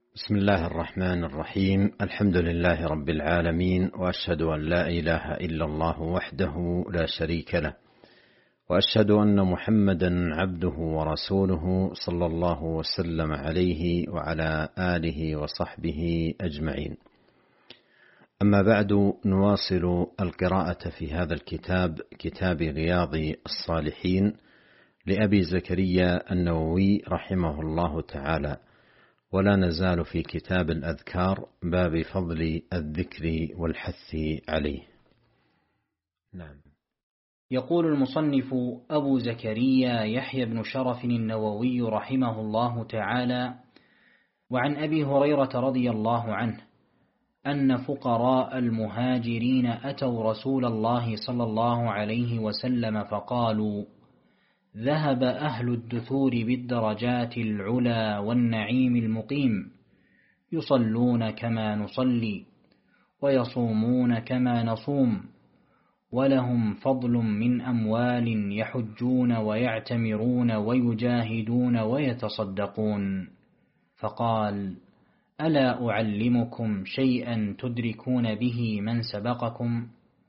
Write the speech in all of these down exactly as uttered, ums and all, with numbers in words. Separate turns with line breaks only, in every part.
بسم الله الرحمن الرحيم. الحمد لله رب العالمين، وأشهد أن لا إله إلا الله وحده لا شريك له، وأشهد أن محمدا عبده ورسوله صلى الله وسلم عليه وعلى آله وصحبه أجمعين. أما بعد، نواصل القراءة في هذا الكتاب، كتاب رياض الصالحين لأبي زكريا النووي رحمه الله تعالى، ولا نزال في كتاب الأذكار، باب فضل الذكر والحث عليه. نعم.
يقول المصنف أبو زكريا يحيى بن شرف النووي رحمه الله تعالى: وعن أبي هريرة رضي الله عنه أن فقراء المهاجرين أتوا رسول الله صلى الله عليه وسلم فقالوا: ذهب أهل الدثور بالدرجات العلا والنعيم المقيم، يصلون كما نصلي ويصومون كما نصوم، ولهم فضل من أموال يحجون ويعتمرون ويجاهدون ويتصدقون. فقال: ألا أعلمكم شيئا تدركون به من سبقكم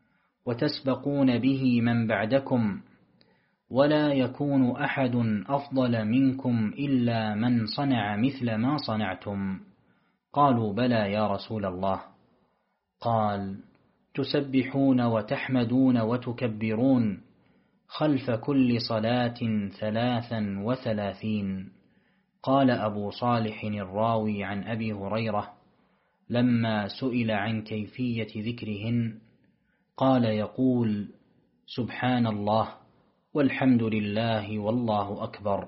وتسبقون به من بعدكم، ولا يكون أحد أفضل منكم إلا من صنع مثل ما صنعتم؟ قالوا: بلى يا رسول الله. قال: تسبحون وتحمدون وتكبرون خلف كل صلاة ثلاثا وثلاثين. قال أبو صالح الراوي عن أبي هريرة لما سئل عن كيفية ذكرهن قال: يقول: سبحان الله والحمد لله والله أكبر،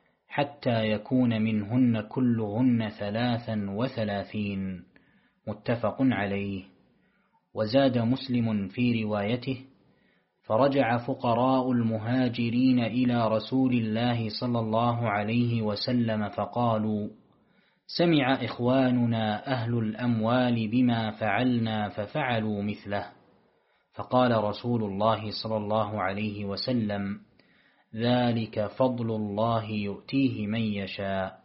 حتى يكون منهن كلهن ثلاثا وثلاثين. متفق عليه. وزاد مسلم في روايته: فرجع فقراء المهاجرين إلى رسول الله صلى الله عليه وسلم فقالوا: سمع إخواننا أهل الأموال بما فعلنا ففعلوا مثله. فقال رسول الله صلى الله عليه وسلم: ذلك فضل الله يؤتيه من يشاء.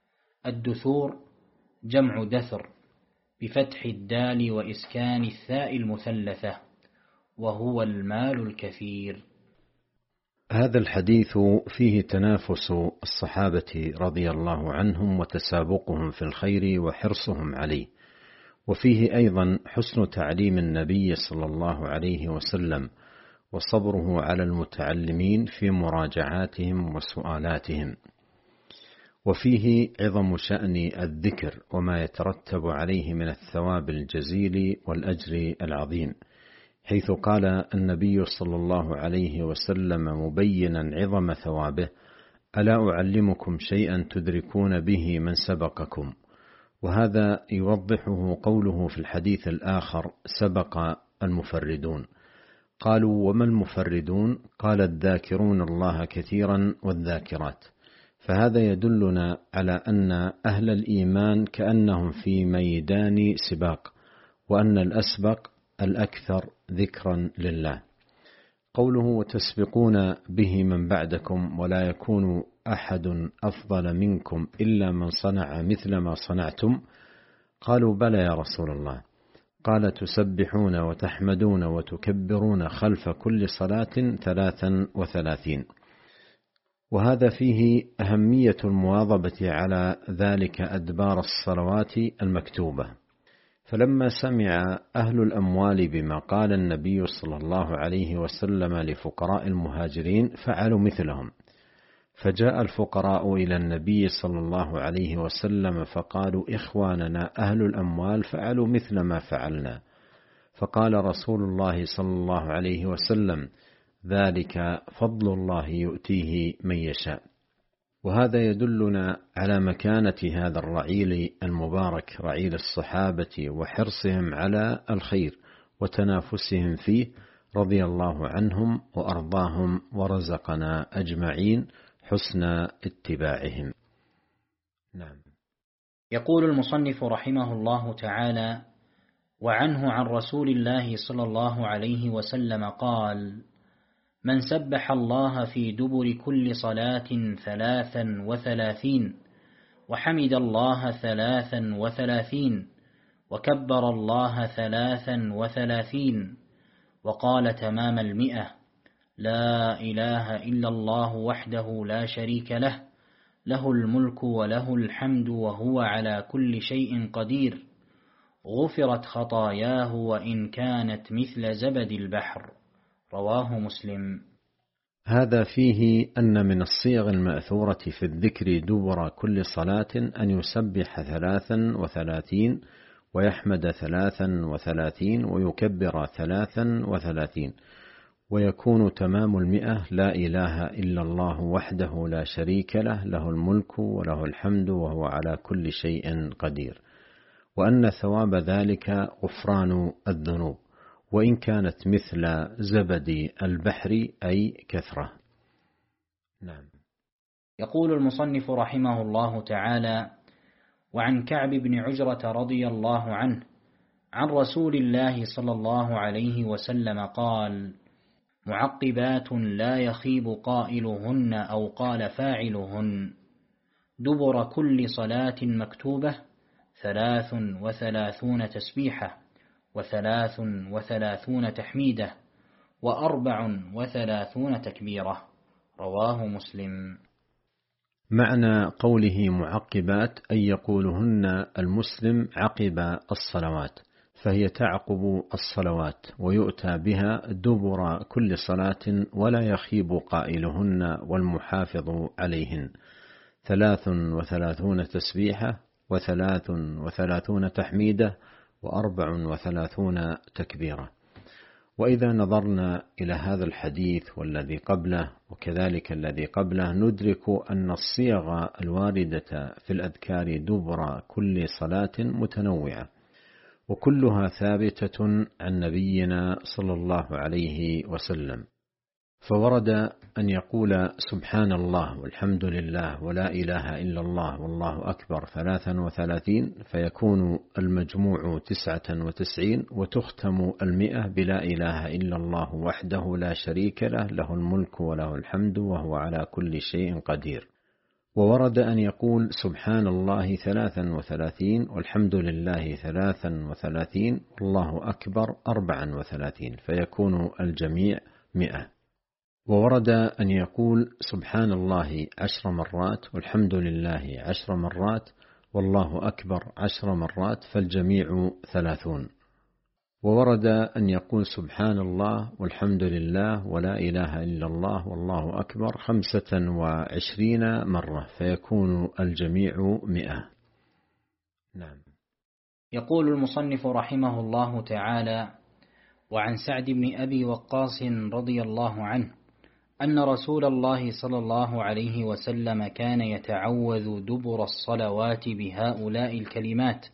الدثور جمع دثر بفتح الدال وإسكان الثاء المثلثة، وهو المال الكثير.
هذا الحديث فيه تنافس الصحابة رضي الله عنهم وتسابقهم في الخير وحرصهم عليه، وفيه أيضا حسن تعليم النبي صلى الله عليه وسلم وصبره على المتعلمين في مراجعاتهم وسؤالاتهم، وفيه عظم شأن الذكر وما يترتب عليه من الثواب الجزيل والأجر العظيم، حيث قال النبي صلى الله عليه وسلم مبينا عظم ثوابه: ألا أعلمكم شيئا تدركون به من سبقكم؟ وهذا يوضحه قوله في الحديث الآخر: سبق المفردون. قالوا: وما المفردون؟ قال: الذاكرون الله كثيرا والذاكرات. فهذا يدلنا على أن أهل الإيمان كأنهم في ميدان سباق، وأن الأسبق الأكثر ذكرا لله. قوله: وتسبقون به من بعدكم ولا يكون أحد أفضل منكم إلا من صنع مثل ما صنعتم. قالوا: بلى يا رسول الله. قال: تسبحون وتحمدون وتكبرون خلف كل صلاة ثلاثا وثلاثين. وهذا فيه أهمية المواظبة على ذلك أدبار الصلوات المكتوبة. فلما سمع أهل الأموال بما قال النبي صلى الله عليه وسلم لفقراء المهاجرين فعلوا مثلهم، فجاء الفقراء إلى النبي صلى الله عليه وسلم فقالوا: إخواننا أهل الأموال فعلوا مثل ما فعلنا. فقال رسول الله صلى الله عليه وسلم: ذلك فضل الله يؤتيه من يشاء. وهذا يدلنا على مكانة هذا الرعيل المبارك، رعيل الصحابة، وحرصهم على الخير وتنافسهم فيه، رضي الله عنهم وأرضاهم، ورزقنا أجمعين حسن اتباعهم. نعم.
يقول المصنف رحمه الله تعالى: وعنه عن رسول الله صلى الله عليه وسلم قال: من سبح الله في دبر كل صلاة ثلاثا وثلاثين وحمد الله ثلاثا وثلاثين، وكبر الله ثلاثا وثلاثين، وقال تمام المئة: لا إله إلا الله وحده لا شريك له، له الملك وله الحمد وهو على كل شيء قدير، غفرت خطاياه وإن كانت مثل زبد البحر. رواه مسلم.
هذا فيه أن من الصيغ المأثورة في الذكر دبر كل صلاة أن يسبح ثلاثا وثلاثين، ويحمد ثلاثا وثلاثين، ويكبر ثلاثا وثلاثين، ويكون تمام المئة: لا إله إلا الله وحده لا شريك له، له الملك وله الحمد وهو على كل شيء قدير، وأن ثواب ذلك غفران الذنوب، وإن كانت مثل زبد البحر أي كثرة. نعم.
يقول المصنف رحمه الله تعالى: وعن كعب بن عجرة رضي الله عنه عن رسول الله صلى الله عليه وسلم قال: معقبات لا يخيب قائلهن أو قال فاعلهن: دبر كل صلاة مكتوبة ثلاث وثلاثون تسبيحة، وثلاث وثلاثون تحميدة، وأربع وثلاثون تكبيرة. رواه مسلم.
معنى قوله معقبات أي يقولهن المسلم عقب الصلوات، فهي تعقب الصلوات ويؤتى بها دبر كل صلاة ولا يخيب قائلهن والمحافظ عليهن: ثلاث وثلاثون تسبيحة، وثلاث وثلاثون تحميدة، وأربع وثلاثون تكبيرة. وإذا نظرنا إلى هذا الحديث والذي قبله وكذلك الذي قبله ندرك أن الصيغ الواردة في الأذكار دبر كل صلاة متنوعة، وكلها ثابتة عن نبينا صلى الله عليه وسلم، فورد أن يقول سبحان الله والحمد لله ولا إله إلا الله والله أكبر ثلاثا وثلاثين، فيكون المجموع تسعة وتسعين، وتختم المئة بلا إله إلا الله وحده لا شريك له، له الملك وله الحمد وهو على كل شيء قدير. وورد أن يقول سبحان الله ثلاثا وثلاثين، والحمد لله ثلاثا وثلاثين، والله أكبر أربعا وثلاثين، فيكون الجميع مئة. وورد أن يقول سبحان الله عشر مرات، والحمد لله عشر مرات، والله أكبر عشر مرات، فالجميع ثلاثون. وورد أن يقول سبحان الله والحمد لله ولا إله إلا الله والله أكبر خمسة وعشرين مرة، فيكون الجميع مئة. نعم.
يقول المصنف رحمه الله تعالى: وعن سعد بن أبي وقاص رضي الله عنه أن رسول الله صلى الله عليه وسلم كان يتعوذ دبر الصلوات بهؤلاء الكلمات: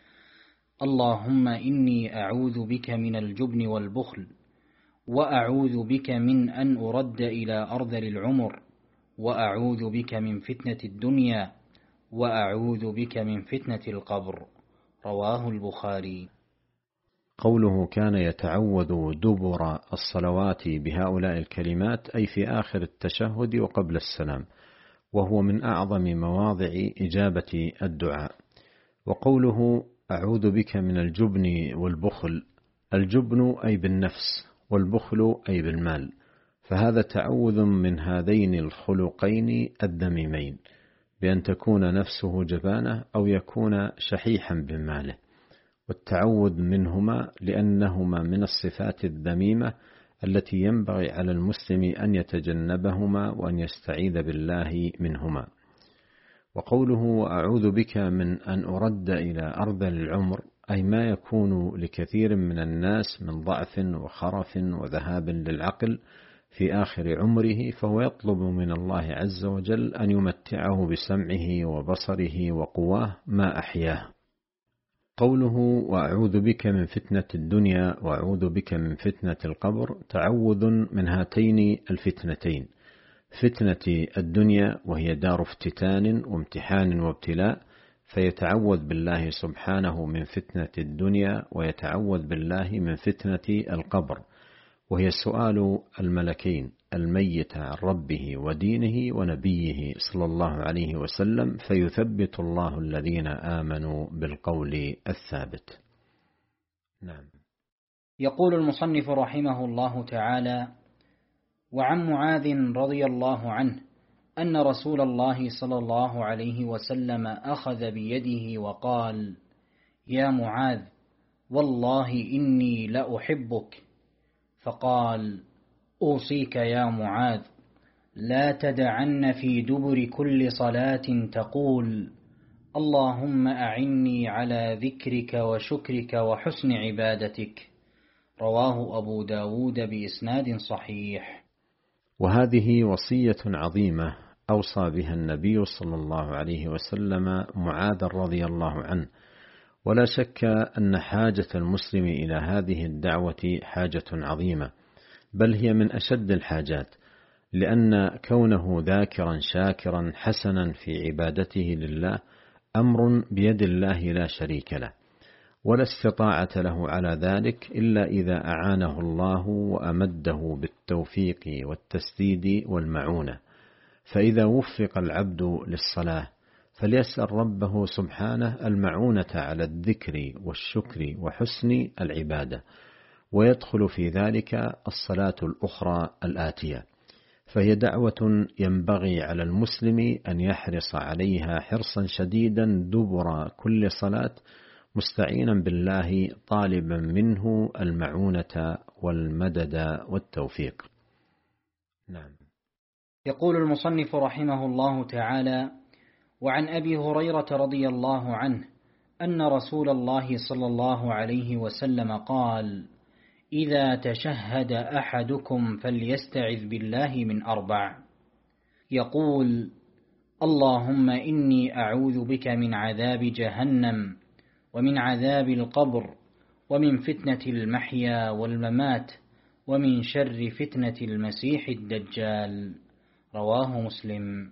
اللهم إني أعوذ بك من الجبن والبخل، وأعوذ بك من أن أرد إلى أرذل العمر، وأعوذ بك من فتنة الدنيا، وأعوذ بك من فتنة القبر. رواه البخاري.
قوله كان يتعوذ دبر الصلوات بهؤلاء الكلمات أي في آخر التشهد وقبل السلام، وهو من أعظم مواضع إجابة الدعاء. وقوله أعوذ بك من الجبن والبخل، الجبن أي بالنفس، والبخل أي بالمال، فهذا تعوذ من هذين الخلقين الذميمين، بأن تكون نفسه جبانة أو يكون شحيحا بماله، والتعوذ منهما لأنهما من الصفات الذميمة التي ينبغي على المسلم أن يتجنبهما وأن يستعيذ بالله منهما. وقوله وأعوذ بك من أن أرد إلى أرذل العمر أي ما يكون لكثير من الناس من ضعف وخرف وذهاب للعقل في آخر عمره، فهو يطلب من الله عز وجل أن يمتعه بسمعه وبصره وقواه ما أحياه. قوله وأعوذ بك من فتنة الدنيا وأعوذ بك من فتنة القبر تعوذ من هاتين الفتنتين: فتنة الدنيا وهي دار افتتان وامتحان وابتلاء، فيتعوذ بالله سبحانه من فتنة الدنيا، ويتعوذ بالله من فتنة القبر، وهي سؤال الملكين الميت عن ربه ودينه ونبيه صلى الله عليه وسلم، فيثبت الله الذين آمنوا بالقول الثابت. نعم.
يقول المصنف رحمه الله تعالى: وعن معاذ رضي الله عنه أن رسول الله صلى الله عليه وسلم أخذ بيده وقال: يا معاذ، والله إني لأحبك. فقال: أوصيك يا معاذ، لا تدعن في دبر كل صلاة تقول: اللهم أعني على ذكرك وشكرك وحسن عبادتك. رواه أبو داود بإسناد صحيح.
وهذه وصية عظيمة أوصى بها النبي صلى الله عليه وسلم معاذ رضي الله عنه، ولا شك أن حاجة المسلم إلى هذه الدعوة حاجة عظيمة، بل هي من أشد الحاجات، لأن كونه ذاكرا شاكرا حسنا في عبادته لله أمر بيد الله لا شريك له، ولا استطاعة له على ذلك إلا إذا أعانه الله وأمده بالتوفيق والتسديد والمعونة. فإذا وفق العبد للصلاة فليسأل ربه سبحانه المعونة على الذكر والشكر وحسن العبادة، ويدخل في ذلك الصلاة الأخرى الآتية، فهي دعوة ينبغي على المسلم أن يحرص عليها حرصا شديدا دبر كل صلاة، مستعينا بالله طالبا منه المعونة والمدد والتوفيق. نعم.
يقول المصنف رحمه الله تعالى: وعن أبي هريرة رضي الله عنه أن رسول الله صلى الله عليه وسلم قال: إذا تشهد أحدكم فليستعذ بالله من أربع، يقول: اللهم إني أعوذ بك من عذاب جهنم ومن عذاب القبر ومن فتنة المحيا والممات ومن شر فتنة المسيح الدجال. رواه مسلم.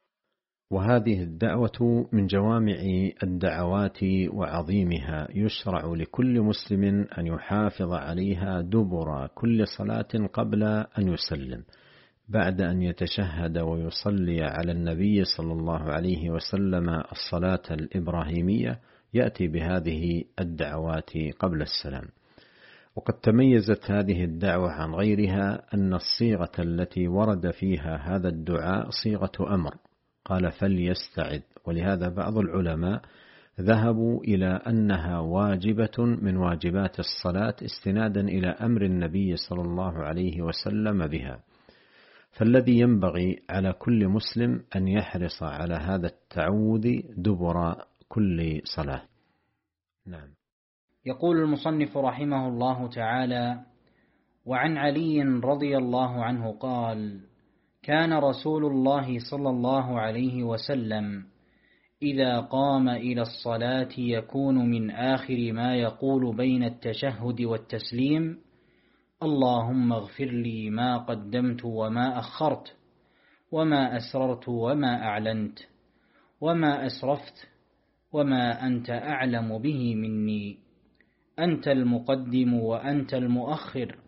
وهذه الدعوة من جوامع الدعوات وعظيمها، يشرع لكل مسلم أن يحافظ عليها دبر كل صلاة قبل أن يسلم، بعد أن يتشهد ويصلي على النبي صلى الله عليه وسلم الصلاة الإبراهيمية، يأتي بهذه الدعوات قبل السلام. وقد تميزت هذه الدعوة عن غيرها أن الصيغة التي ورد فيها هذا الدعاء صيغة أمر، قال فليستعذ، ولهذا بعض العلماء ذهبوا إلى أنها واجبة من واجبات الصلاة استنادا إلى أمر النبي صلى الله عليه وسلم بها. فالذي ينبغي على كل مسلم أن يحرص على هذا التعوذ دبر كل صلاة. نعم.
يقول المصنف رحمه الله تعالى: وعن علي رضي الله عنه قال: كان رسول الله صلى الله عليه وسلم إذا قام إلى الصلاة يكون من آخر ما يقول بين التشهد والتسليم: اللهم اغفر لي ما قدمت وما أخرت وما أسررت وما أعلنت وما أسرفت وما أنت أعلم به مني، أنت المقدم وأنت المؤخر،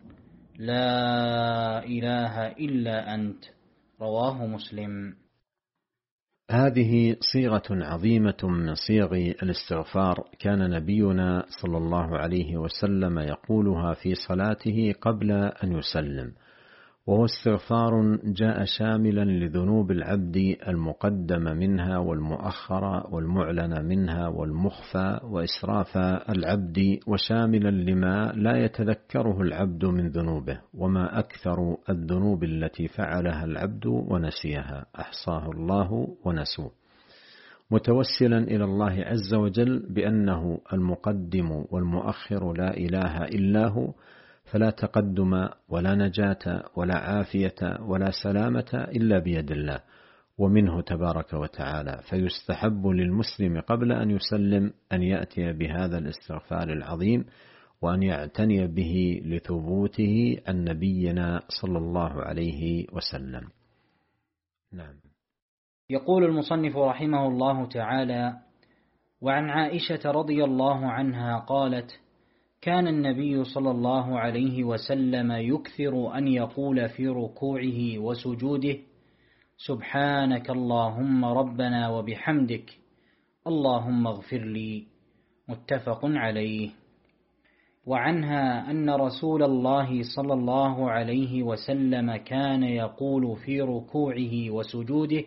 لا إله إلا أنت. رواه مسلم.
هذه صيغة عظيمة من صيغ الاستغفار، كان نبينا صلى الله عليه وسلم يقولها في صلاته قبل أن يسلم، وهو استغفار جاء شاملا لذنوب العبد المقدم منها والمؤخرة والمعلن منها والمخفى وإسراف العبد، وشاملا لما لا يتذكره العبد من ذنوبه، وما أكثر الذنوب التي فعلها العبد ونسيها أحصاه الله ونسوه، متوسلا إلى الله عز وجل بأنه المقدم والمؤخر لا إله إلا هو، فلا تقدم ولا نجاة ولا عافية ولا سلامة إلا بيد الله ومنه تبارك وتعالى. فيستحب للمسلم قبل أن يسلم أن يأتي بهذا الاستغفار العظيم، وأن يعتني به لثبوته عن نبينا صلى الله عليه وسلم. نعم.
يقول المصنف رحمه الله تعالى: وعن عائشة رضي الله عنها قالت: كان النبي صلى الله عليه وسلم يكثر أن يقول في ركوعه وسجوده: سبحانك اللهم ربنا وبحمدك اللهم اغفر لي. متفق عليه. وعنها أن رسول الله صلى الله عليه وسلم كان يقول في ركوعه وسجوده: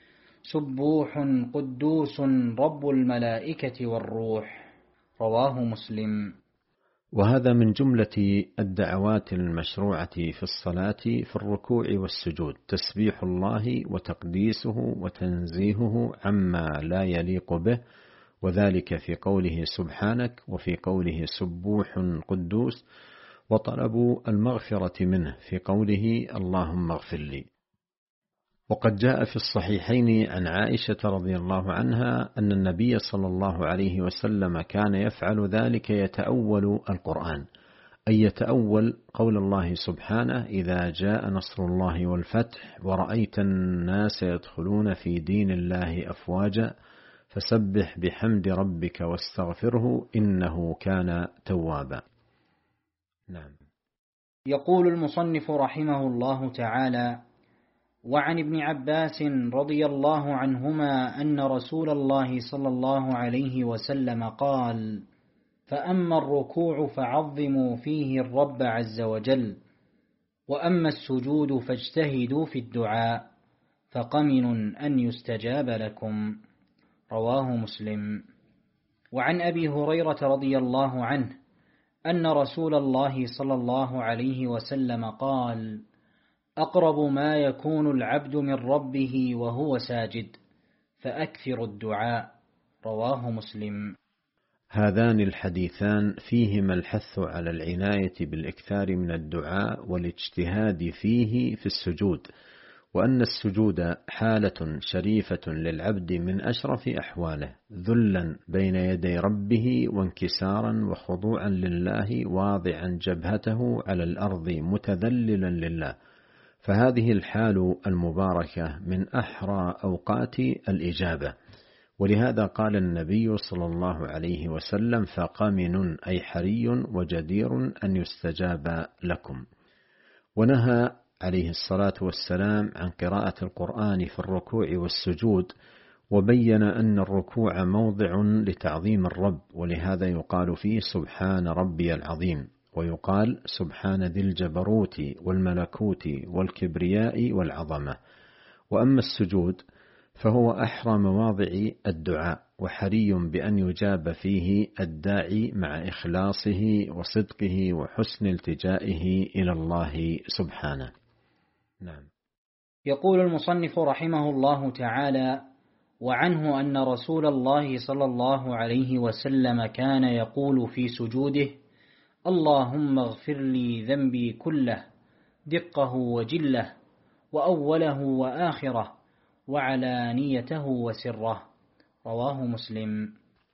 سبوح قدوس رب الملائكة والروح. رواه مسلم.
وهذا من جملة الدعوات المشروعة في الصلاة في الركوع والسجود، تسبيح الله وتقديسه وتنزيهه عما لا يليق به، وذلك في قوله سبحانك وفي قوله سبوح قدوس، وطلب المغفرة منه في قوله اللهم اغفر لي. وقد جاء في الصحيحين عن عائشة رضي الله عنها أن النبي صلى الله عليه وسلم كان يفعل ذلك يتأول القرآن، أي يتأول قول الله سبحانه: إذا جاء نصر الله والفتح ورأيت الناس يدخلون في دين الله أفواجا فسبح بحمد ربك واستغفره إنه كان توابا. نعم.
يقول المصنف رحمه الله تعالى: وعن ابن عباس رضي الله عنهما أن رسول الله صلى الله عليه وسلم قال: فأما الركوع فعظموا فيه الرب عز وجل، وأما السجود فاجتهدوا في الدعاء، فقمن أن يستجاب لكم. رواه مسلم. وعن أبي هريرة رضي الله عنه أن رسول الله صلى الله عليه وسلم قال: أقرب ما يكون العبد من ربه وهو ساجد، فأكثر الدعاء. رواه مسلم.
هذان الحديثان فيهما الحث على العناية بالإكثار من الدعاء والاجتهاد فيه في السجود، وأن السجود حالة شريفة للعبد من أشرف أحواله، ذلا بين يدي ربه وانكسارا وخضوعا لله، واضعا جبهته على الأرض متذللا لله. فهذه الحال المباركة من أحرى أوقات الإجابة، ولهذا قال النبي صلى الله عليه وسلم: فقامن أي حري وجدير أن يستجاب لكم. ونهى عليه الصلاة والسلام عن قراءة القرآن في الركوع والسجود، وبين أن الركوع موضع لتعظيم الرب، ولهذا يقال فيه سبحان ربي العظيم، ويقال سبحان ذي الجبروت والملكوت والكبرياء والعظمة. وأما السجود فهو أحرى مواضع الدعاء، وحري بأن يجاب فيه الداعي مع إخلاصه وصدقه وحسن التجائه إلى الله سبحانه. نعم.
يقول المصنف رحمه الله تعالى: وعنه أن رسول الله صلى الله عليه وسلم كان يقول في سجوده: اللهم اغفر لي ذنبي كله، دقه وجله، وأوله وآخره، وعلانيته وسره. رواه مسلم.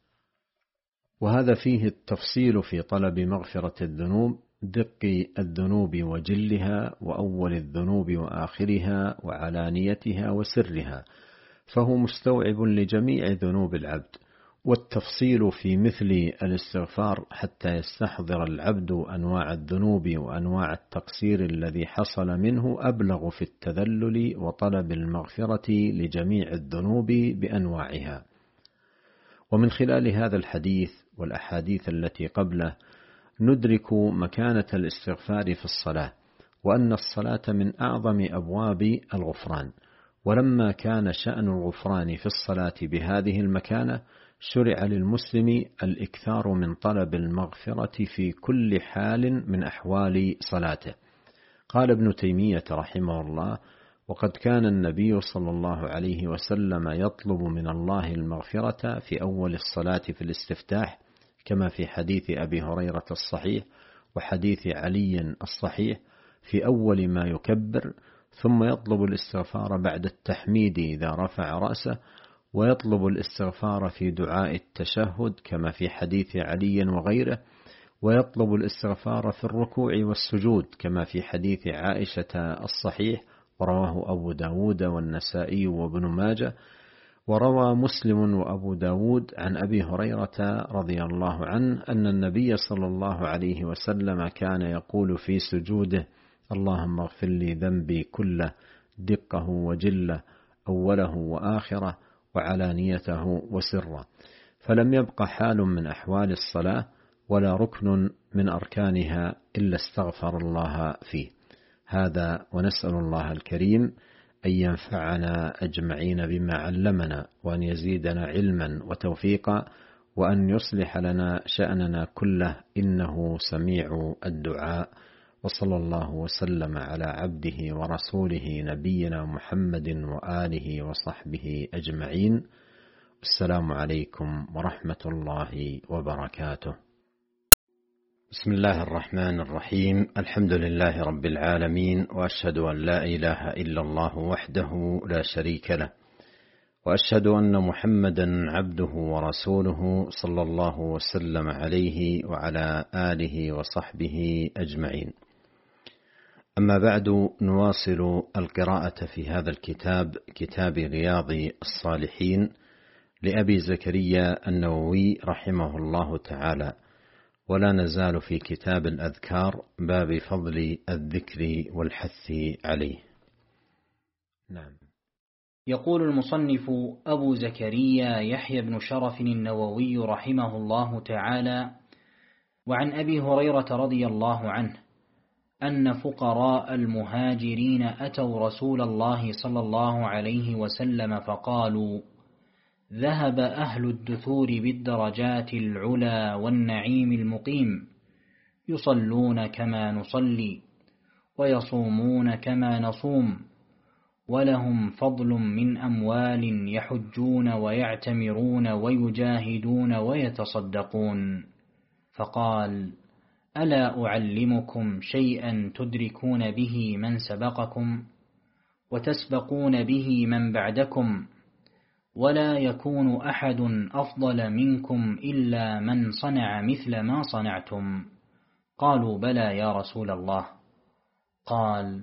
وهذا فيه التفصيل في طلب مغفرة الذنوب، دق الذنوب وجلها، وأول الذنوب وآخرها، وعلانيتها وسرها، فهو مستوعب لجميع ذنوب العبد. والتفصيل في مثل الاستغفار حتى يستحضر العبد أنواع الذنوب وأنواع التقصير الذي حصل منه أبلغ في التذلل وطلب المغفرة لجميع الذنوب بأنواعها. ومن خلال هذا الحديث والأحاديث التي قبله ندرك مكانة الاستغفار في الصلاة، وأن الصلاة من أعظم أبواب الغفران. ولما كان شأن الغفران في الصلاة بهذه المكانة، شرع للمسلم الإكثار من طلب المغفرة في كل حال من أحوال صلاته. قال ابن تيمية رحمه الله: وقد كان النبي صلى الله عليه وسلم يطلب من الله المغفرة في أول الصلاة في الاستفتاح، كما في حديث أبي هريرة الصحيح وحديث علي الصحيح، في أول ما يكبر، ثم يطلب الاستغفار بعد التحميد إذا رفع رأسه، ويطلب الاستغفار في دعاء التشهد كما في حديث علي وغيره، ويطلب الاستغفار في الركوع والسجود كما في حديث عائشة الصحيح ورواه أبو داود والنسائي وابن ماجه. وروى مسلم وأبو داود عن أبي هريرة رضي الله عنه أن النبي صلى الله عليه وسلم كان يقول في سجوده: اللهم اغفر لي ذنبي كله دقه وجله أوله وآخره وعلانيته وسره، فلم يبق حال من أحوال الصلاة ولا ركن من أركانها إلا استغفر الله فيه. هذا ونسأل الله الكريم أن ينفعنا أجمعين بما علمنا، وأن يزيدنا علما وتوفيقا، وأن يصلح لنا شأننا كله، إنه سميع الدعاء. وصلى الله وسلم على عبده ورسوله نبينا محمد وآله وصحبه أجمعين. السلام عليكم ورحمة الله وبركاته. بسم الله الرحمن الرحيم. الحمد لله رب العالمين، وأشهد أن لا إله إلا الله وحده لا شريك له، وأشهد أن محمدا عبده ورسوله صلى الله وسلم عليه وعلى آله وصحبه أجمعين. أما بعد، نواصل القراءة في هذا الكتاب، كتاب رياض الصالحين لأبي زكريا النووي رحمه الله تعالى، ولا نزال في كتاب الأذكار، باب فضل الذكر والحث عليه. نعم.
يقول المصنف أبو زكريا يحيى بن شرف النووي رحمه الله تعالى: وعن أبي هريرة رضي الله عنه أن فقراء المهاجرين أتوا رسول الله صلى الله عليه وسلم فقالوا: ذهب أهل الدثور بالدرجات العلا والنعيم المقيم، يصلون كما نصلي ويصومون كما نصوم، ولهم فضل من أموال يحجون ويعتمرون ويجاهدون ويتصدقون. فقال: ألا أعلمكم شيئا تدركون به من سبقكم وتسبقون به من بعدكم، ولا يكون أحد أفضل منكم إلا من صنع مثل ما صنعتم؟ قالوا: بلى يا رسول الله. قال: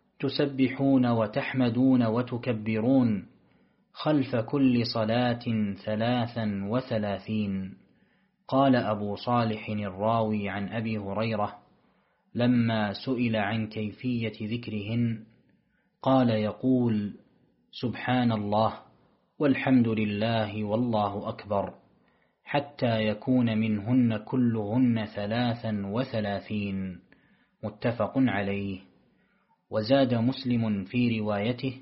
تسبحون وتحمدون وتكبرون خلف كل صلاة ثلاثا وثلاثين. قال أبو صالح الراوي عن أبي هريرة لما سئل عن كيفية ذكرهن قال: يقول: سبحان الله والحمد لله والله أكبر، حتى يكون منهن كلهن ثلاثا وثلاثين. متفق عليه. وزاد مسلم في روايته: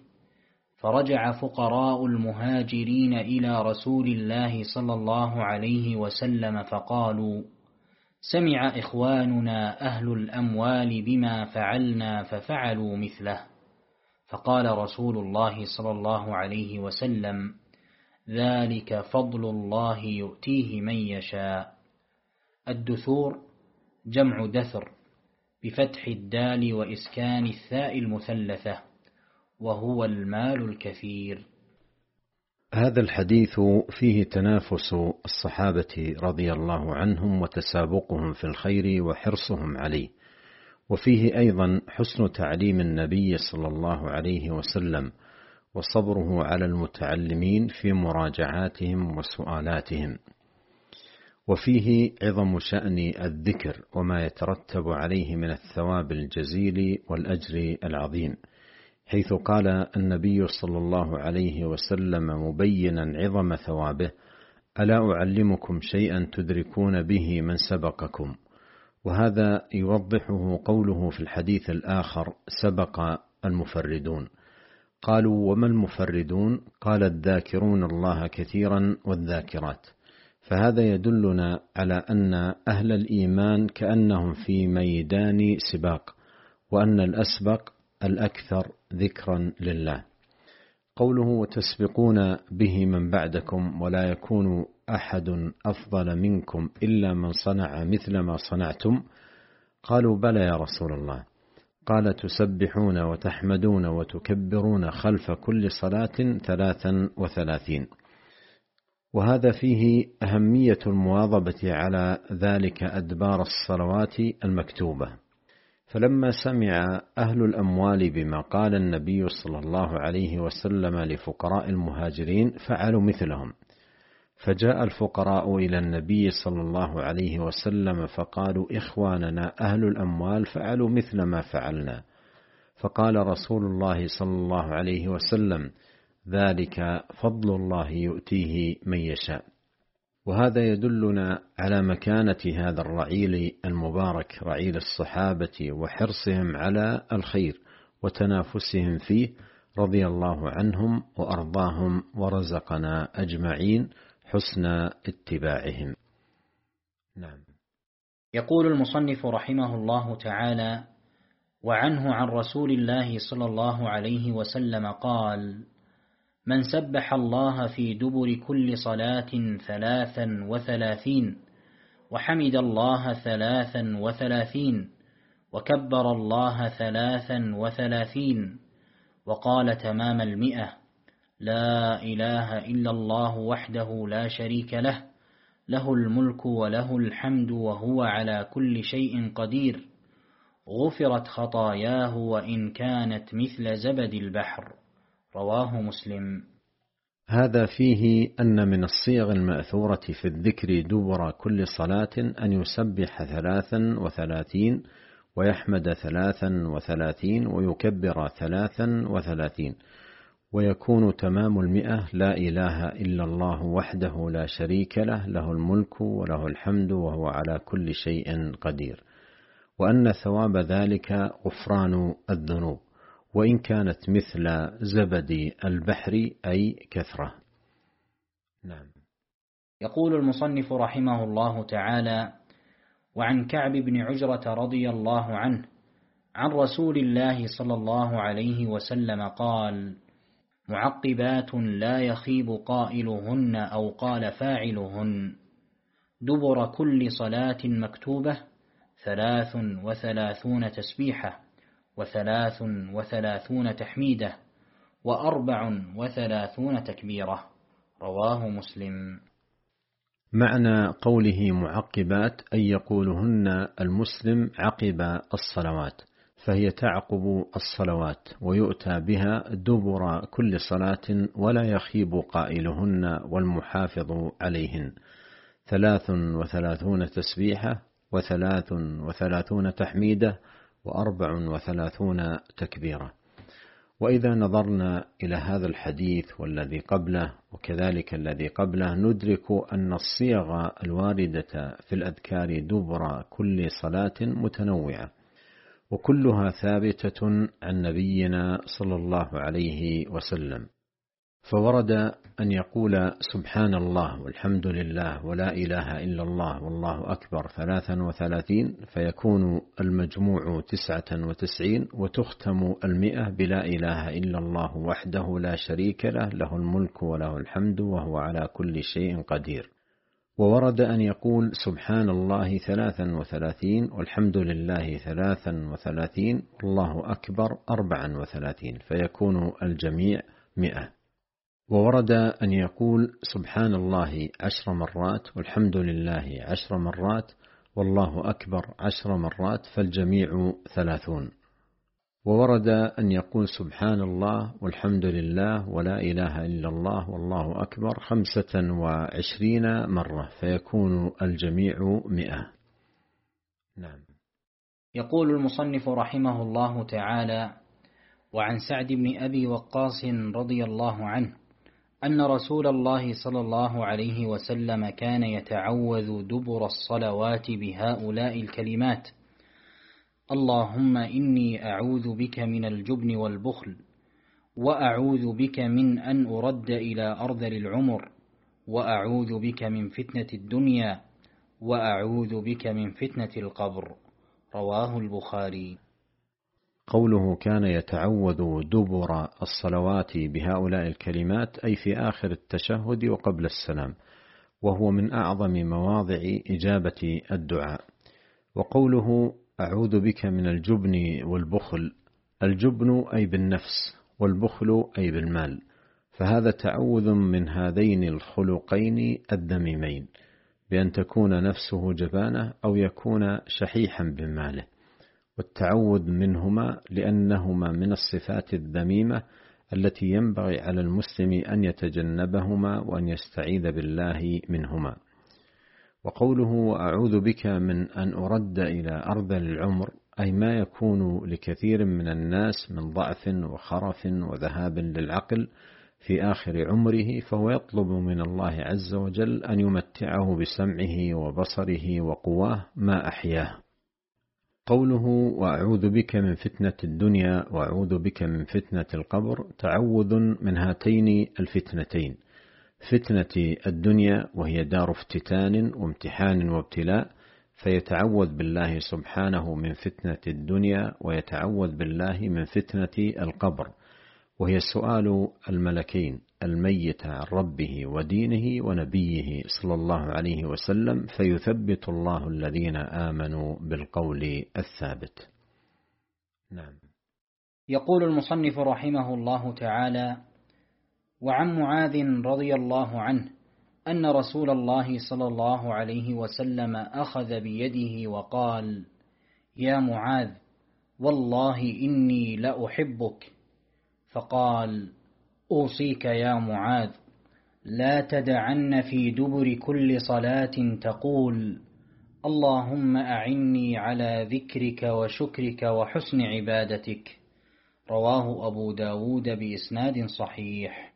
فرجع فقراء المهاجرين إلى رسول الله صلى الله عليه وسلم فقالوا: سمع إخواننا أهل الأموال بما فعلنا ففعلوا مثله. فقال رسول الله صلى الله عليه وسلم: ذلك فضل الله يؤتيه من يشاء. الدثور جمع دثر بفتح الدال وإسكان الثاء المثلثة، وهو المال الكثير.
هذا الحديث فيه تنافس الصحابة رضي الله عنهم وتسابقهم في الخير وحرصهم عليه، وفيه أيضا حسن تعليم النبي صلى الله عليه وسلم وصبره على المتعلمين في مراجعاتهم وسؤالاتهم، وفيه عظم شأن الذكر وما يترتب عليه من الثواب الجزيل والأجر العظيم، حيث قال النبي صلى الله عليه وسلم مبينا عظم ثوابه: ألا أعلمكم شيئا تدركون به من سبقكم؟ وهذا يوضحه قوله في الحديث الآخر: سبق المفردون. قالوا: وما المفردون؟ قال: الذاكرون الله كثيرا والذاكرات. فهذا يدلنا على أن أهل الإيمان كأنهم في ميدان سباق، وأن الأسبق الأكثر ذكرا لله. قوله: وتسبقون به من بعدكم ولا يكون أحد أفضل منكم إلا من صنع مثل ما صنعتم. قالوا: بلى يا رسول الله. قال: تسبحون وتحمدون وتكبرون خلف كل صلاة ثلاثا وثلاثين. وهذا فيه أهمية المواظبة على ذلك أدبار الصلوات المكتوبة، فلما سمع أهل الأموال بما قال النبي صلى الله عليه وسلم لفقراء المهاجرين فعلوا مثلهم، فجاء الفقراء إلى النبي صلى الله عليه وسلم فقالوا: إخواننا أهل الأموال فعلوا مثل ما فعلنا. فقال رسول الله صلى الله عليه وسلم: ذلك فضل الله يؤتيه من يشاء. وهذا يدلنا على مكانة هذا الرعيل المبارك، رعيل الصحابة، وحرصهم على الخير وتنافسهم فيه، رضي الله عنهم وأرضاهم، ورزقنا أجمعين حسن اتباعهم. نعم.
يقول المصنف رحمه الله تعالى: وعنه عن رسول الله صلى الله عليه وسلم قال: من سبح الله في دبر كل صلاة ثلاثا وثلاثين، وحمد الله ثلاثا وثلاثين، وكبر الله ثلاثا وثلاثين، وقال تمام المئة: لا إله إلا الله وحده لا شريك له، له الملك وله الحمد وهو على كل شيء قدير، غفرت خطاياه وإن كانت مثل زبد البحر. رواه مسلم.
هذا فيه أن من الصيغ المأثورة في الذكر دبر كل صلاة أن يسبح ثلاثا وثلاثين، ويحمد ثلاثا وثلاثين، ويكبر ثلاثا وثلاثين، ويكون تمام المئة: لا إله إلا الله وحده لا شريك له، له الملك وله الحمد وهو على كل شيء قدير. وأن ثواب ذلك غفران الذنوب، وإن كانت مثل زبد البحر أي كثرة. نعم.
يقول المصنف رحمه الله تعالى: وعن كعب بن عجرة رضي الله عنه عن رسول الله صلى الله عليه وسلم قال: معقبات لا يخيب قائلهن أو قال فاعلهن: دبر كل صلاة مكتوبة ثلاث وثلاثون تسبيحة، وثلاث وثلاثون تحميدة، وأربع وثلاثون تكبيرة. رواه مسلم.
معنى قوله معقبات أي يقولهن المسلم عقب الصلوات، فهي تعقب الصلوات ويؤتى بها دبر كل صلاة ولا يخيب قائلهن والمحافظ عليهن. ثلاث وثلاثون تسبيحة، وثلاث وثلاثون تحميدة، وأربع وثلاثون تكبيرة. وإذا نظرنا إلى هذا الحديث والذي قبله وكذلك الذي قبله ندرك أن الصيغ الواردة في الأذكار دبر كل صلاة متنوعة، وكلها ثابتة عن نبينا صلى الله عليه وسلم. فورد أن يقول سبحان الله والحمد لله ولا إله إلا الله والله أكبر ثلاثا وثلاثين، فيكون المجموع تسعة وتسعين، وتختم المئة بلا إله إلا الله وحده لا شريك له، له الملك وله الحمد وهو على كل شيء قدير. وورد أن يقول سبحان الله ثلاثا وثلاثين، والحمد لله ثلاثا وثلاثين، والله أكبر أربعا وثلاثين، فيكون الجميع مئة. وورد أن يقول سبحان الله عشر مرات، والحمد لله عشر مرات، والله أكبر عشر مرات، فالجميع ثلاثون. وورد أن يقول سبحان الله والحمد لله ولا إله إلا الله والله أكبر خمسة وعشرين مرة، فيكون الجميع مئة. نعم.
يقول المصنف رحمه الله تعالى: وعن سعد بن أبي وقاص رضي الله عنه أن رسول الله صلى الله عليه وسلم كان يتعوذ دبر الصلوات بهؤلاء الكلمات: اللهم إني أعوذ بك من الجبن والبخل، وأعوذ بك من أن أرد إلى أرذل العمر، وأعوذ بك من فتنة الدنيا، وأعوذ بك من فتنة القبر. رواه البخاري.
قوله كان يتعوذ دبر الصلوات بهؤلاء الكلمات أي في آخر التشهد وقبل السلام، وهو من أعظم مواضع إجابة الدعاء. وقوله أعوذ بك من الجبن والبخل، الجبن أي بالنفس، والبخل أي بالمال، فهذا تعوذ من هذين الخلقين الذميمين، بأن تكون نفسه جبانة أو يكون شحيحا بماله. والتعوذ منهما لأنهما من الصفات الذميمة التي ينبغي على المسلم أن يتجنبهما وأن يستعيذ بالله منهما. وقوله وأعوذ بك من أن أرد إلى أرذل العمر، أي ما يكون لكثير من الناس من ضعف وخرف وذهاب للعقل في آخر عمره، فهو يطلب من الله عز وجل أن يمتعه بسمعه وبصره وقواه ما أحياه. قوله وأعوذ بك من فتنة الدنيا وأعوذ بك من فتنة القبر، تعوذ من هاتين الفتنتين، فتنة الدنيا وهي دار افتتان وامتحان وابتلاء، فيتعوذ بالله سبحانه من فتنة الدنيا، ويتعوذ بالله من فتنة القبر وهي سؤال الملكين الميت عن ربه ودينه ونبيه صلى الله عليه وسلم، فيثبت الله الذين آمنوا بالقول الثابت. نعم.
يقول المصنف رحمه الله تعالى: وعن معاذ رضي الله عنه أن رسول الله صلى الله عليه وسلم أخذ بيده وقال: يا معاذ، والله إني لأحبك. فقال: أوصيك يا معاذ لا تدعن في دبر كل صلاة تقول: اللهم أعني على ذكرك وشكرك وحسن عبادتك. رواه أبو داود بإسناد صحيح.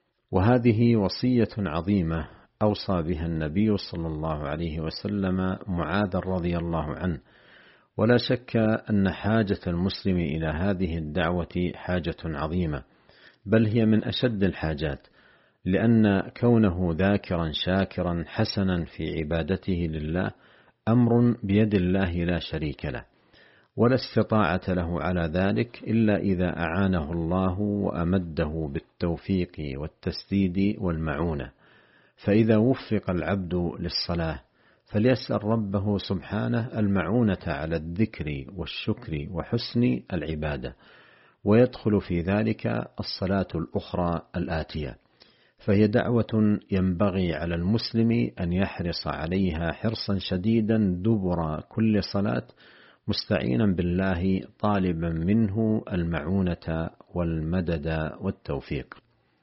وهذه وصية عظيمة أوصى بها النبي صلى الله عليه وسلم معاذ رضي الله عنه، ولا شك أن حاجة المسلم إلى هذه الدعوة حاجة عظيمة، بل هي من أشد الحاجات، لأن كونه ذاكرا شاكرا حسنا في عبادته لله أمر بيد الله لا شريك له، ولا استطاعة له على ذلك إلا إذا أعانه الله وأمده بالتوفيق والتسديد والمعونة. فإذا وفق العبد للصلاة فليسأل ربه سبحانه المعونة على الذكر والشكر وحسن العبادة، ويدخل في ذلك الصلاة الأخرى الآتية، فهي دعوة ينبغي على المسلم أن يحرص عليها حرصا شديدا دبر كل صلاة، مستعينا بالله طالبا منه المعونة والمدد والتوفيق.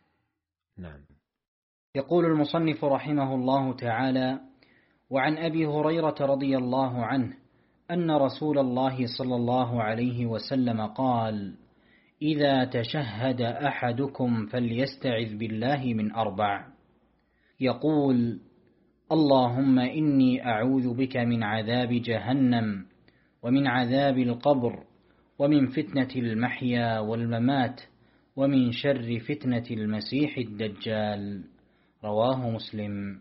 نعم.
يقول المصنف رحمه الله تعالى: وعن أبي هريرة رضي الله عنه أن رسول الله صلى الله عليه وسلم قال: إذا تشهد أحدكم فليستعذ بالله من أربع، يقول: اللهم إني أعوذ بك من عذاب جهنم ومن عذاب القبر ومن فتنة المحيا والممات ومن شر فتنة المسيح الدجال. رواه مسلم.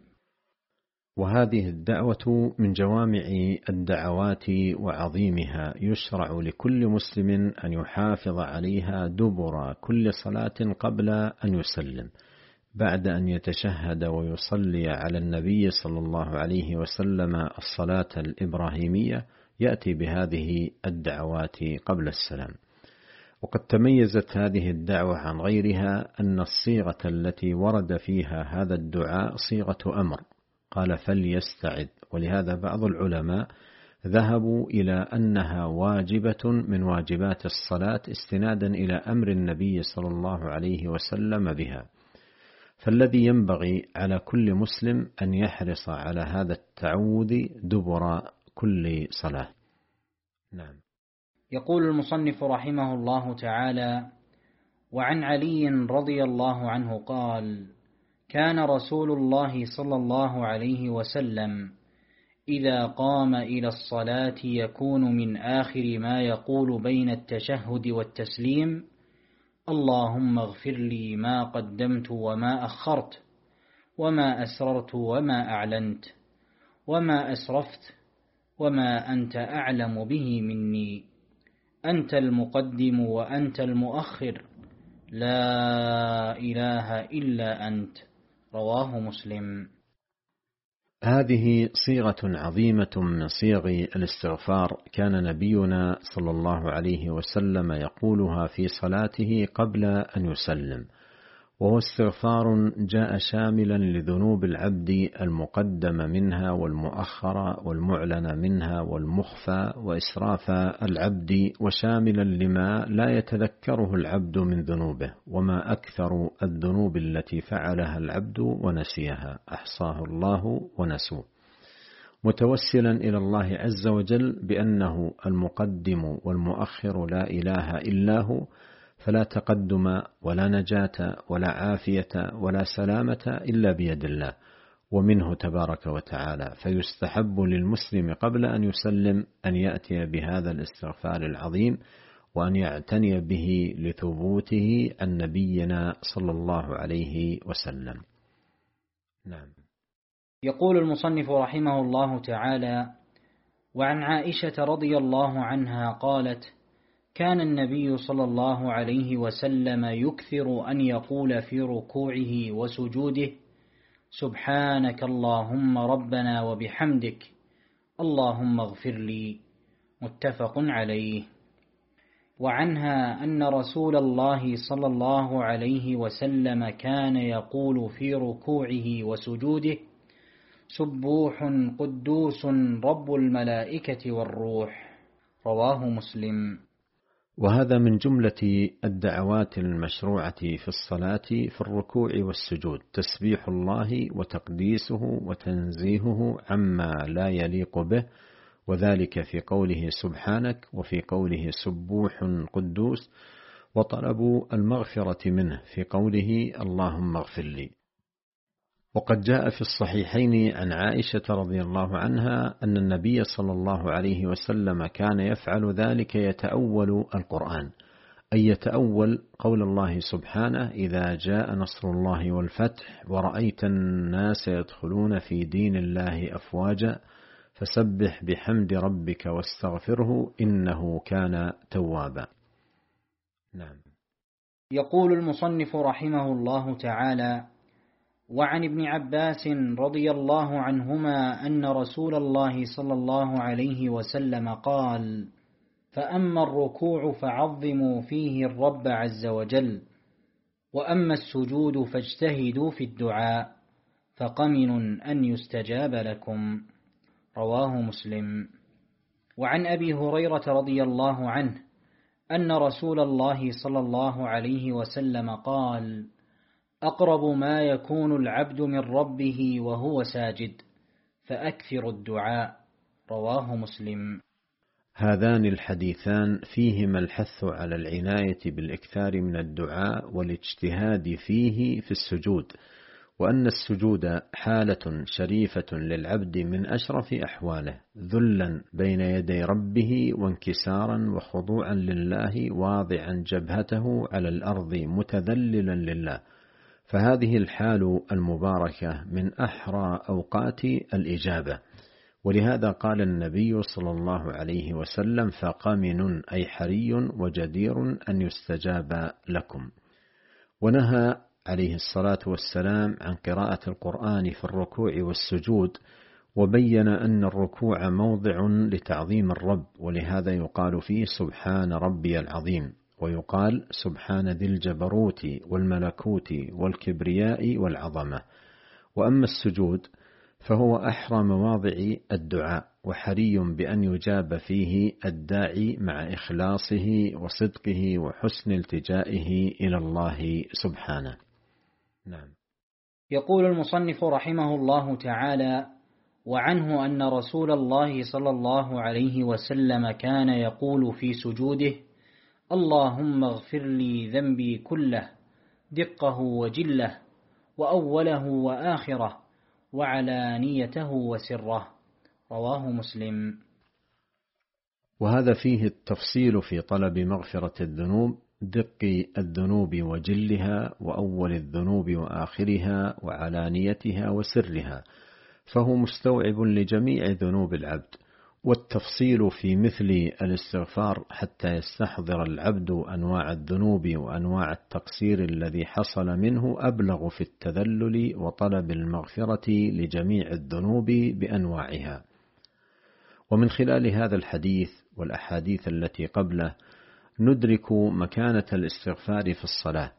وهذه الدعوة من جوامع الدعوات وعظيمها، يشرع لكل مسلم أن يحافظ عليها دبر كل صلاة قبل أن يسلم، بعد أن يتشهد ويصلي على النبي صلى الله عليه وسلم الصلاة الإبراهيمية، يأتي بهذه الدعوات قبل السلام. وقد تميزت هذه الدعوة عن غيرها أن الصيغة التي ورد فيها هذا الدعاء صيغة أمر، قال فليستعذ، ولهذا بعض العلماء ذهبوا إلى أنها واجبة من واجبات الصلاة استنادا إلى أمر النبي صلى الله عليه وسلم بها. فالذي ينبغي على كل مسلم أن يحرص على هذا التعوذ دبر كل صلاة. نعم.
يقول المصنف رحمه الله تعالى: وعن علي رضي الله عنه قال: كان رسول الله صلى الله عليه وسلم إذا قام إلى الصلاة يكون من آخر ما يقول بين التشهد والتسليم: اللهم اغفر لي ما قدمت وما أخرت وما أسررت وما أعلنت وما أسرفت وما أنت أعلم به مني، أنت المقدم وأنت المؤخر، لا إله إلا أنت. رواه مسلم.
هذه صيغة عظيمة من صيغ الاستغفار، كان نبينا صلى الله عليه وسلم يقولها في صلاته قبل أن يسلم، وهو استغفار جاء شاملا لذنوب العبد المقدمة منها والمؤخرة والمعلن منها والمخفى وإسراف العبد، وشاملا لما لا يتذكره العبد من ذنوبه، وما أكثر الذنوب التي فعلها العبد ونسيها أحصاه الله ونسوه، متوسلا إلى الله عز وجل بأنه المقدم والمؤخر لا إله إلا هو، فلا تقدم ولا نجاة ولا عافية ولا سلامة إلا بيد الله ومنه تبارك وتعالى. فيستحب للمسلم قبل أن يسلم أن يأتي بهذا الاستغفار العظيم، وأن يعتني به لثبوته عن نبينا صلى الله عليه وسلم. نعم.
يقول المصنف رحمه الله تعالى: وعن عائشة رضي الله عنها قالت: كان النبي صلى الله عليه وسلم يكثر أن يقول في ركوعه وسجوده: سبحانك اللهم ربنا وبحمدك اللهم اغفر لي. متفق عليه. وعنها أن رسول الله صلى الله عليه وسلم كان يقول في ركوعه وسجوده: سبوح قدوس رب الملائكة والروح. رواه مسلم.
وهذا من جملة الدعوات المشروعة في الصلاة في الركوع والسجود، تسبيح الله وتقديسه وتنزيهه عما لا يليق به، وذلك في قوله سبحانك وفي قوله سبوح قدوس، وطلب المغفرة منه في قوله اللهم اغفر لي. وقد جاء في الصحيحين عن عائشة رضي الله عنها أن النبي صلى الله عليه وسلم كان يفعل ذلك يتأول القرآن، أي يتأول قول الله سبحانه: إذا جاء نصر الله والفتح ورأيت الناس يدخلون في دين الله أفواجا فسبح بحمد ربك واستغفره إنه كان توابا. نعم.
يقول المصنف رحمه الله تعالى: وعن ابن عباس رضي الله عنهما أن رسول الله صلى الله عليه وسلم قال: فأما الركوع فعظموا فيه الرب عز وجل، وأما السجود فاجتهدوا في الدعاء، فقمن أن يستجاب لكم. رواه مسلم. وعن أبي هريرة رضي الله عنه أن رسول الله صلى الله عليه وسلم قال: أقرب ما يكون العبد من ربه وهو ساجد، فأكثر الدعاء. رواه مسلم.
هذان الحديثان فيهما الحث على العناية بالإكثار من الدعاء والاجتهاد فيه في السجود، وأن السجود حالة شريفة للعبد من أشرف أحواله، ذلا بين يدي ربه وانكسارا وخضوعا لله، واضعا جبهته على الأرض متذللا لله، فهذه الحال المباركة من أحرى أوقات الإجابة. ولهذا قال النبي صلى الله عليه وسلم: فقامن أي حري وجدير أن يستجاب لكم. ونهى عليه الصلاة والسلام عن قراءة القرآن في الركوع والسجود، وبين أن الركوع موضع لتعظيم الرب، ولهذا يقال فيه سبحان ربي العظيم، ويقال سبحان ذي الجبروت والملكوت والكبرياء والعظمة. وأما السجود فهو أحرى مواضع الدعاء، وحري بأن يجاب فيه الداعي مع إخلاصه وصدقه وحسن التجائه إلى الله سبحانه. نعم.
يقول المصنف رحمه الله تعالى: وعنه أن رسول الله صلى الله عليه وسلم كان يقول في سجوده: اللهم اغفر لي ذنبي كله، دقه وجله، وأوله وآخره، وعلانيته وسره. رواه مسلم.
وهذا فيه التفصيل في طلب مغفرة الذنوب، دق الذنوب وجلها، وأول الذنوب وآخرها، وعلانيتها وسرها، فهو مستوعب لجميع ذنوب العبد. والتفصيل في مثل الاستغفار حتى يستحضر العبد أنواع الذنوب وأنواع التقصير الذي حصل منه أبلغ في التذلل وطلب المغفرة لجميع الذنوب بأنواعها. ومن خلال هذا الحديث والأحاديث التي قبله ندرك مكانة الاستغفار في الصلاة،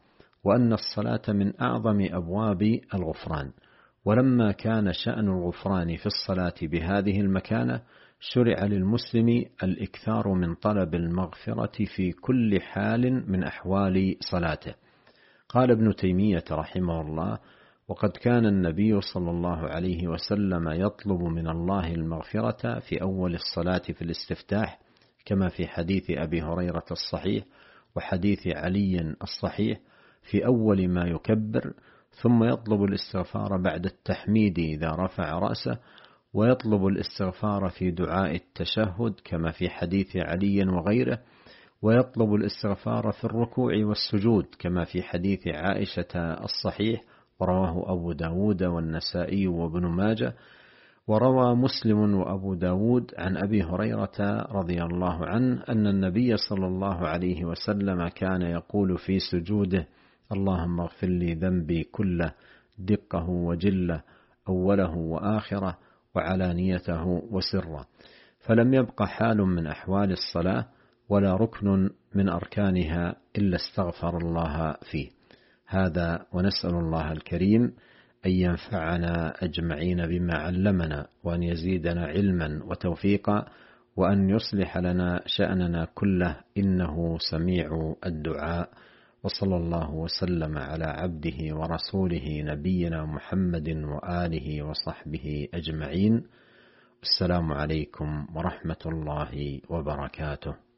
وأن الصلاة من أعظم أبواب الغفران. ولما كان شأن الغفران في الصلاة بهذه المكانة شرع للمسلم الإكثار من طلب المغفرة في كل حال من أحوال صلاته. قال ابن تيمية رحمه الله: وقد كان النبي صلى الله عليه وسلم يطلب من الله المغفرة في أول الصلاة في الاستفتاح، كما في حديث أبي هريرة الصحيح وحديث علي الصحيح في أول ما يكبر، ثم يطلب الاستغفار بعد التحميد إذا رفع رأسه، ويطلب الاستغفار في دعاء التشهد كما في حديث علي وغيره، ويطلب الاستغفار في الركوع والسجود كما في حديث عائشة الصحيح ورواه أبو داود والنسائي وابن ماجه. وروى مسلم وأبو داود عن أبي هريرة رضي الله عنه أن النبي صلى الله عليه وسلم كان يقول في سجوده: اللهم اغفر لي ذنبي كله دقه وجله أوله وآخره وعلانيته وسره. فلم يبق حال من أحوال الصلاة ولا ركن من أركانها إلا استغفر الله فيه. هذا، ونسأل الله الكريم أن ينفعنا أجمعين بما علمنا، وأن يزيدنا علما وتوفيقا، وأن يصلح لنا شأننا كله، إنه سميع الدعاء. وصلى الله وسلم على عبده ورسوله نبينا محمد وآله وصحبه أجمعين. السلام عليكم ورحمة الله وبركاته.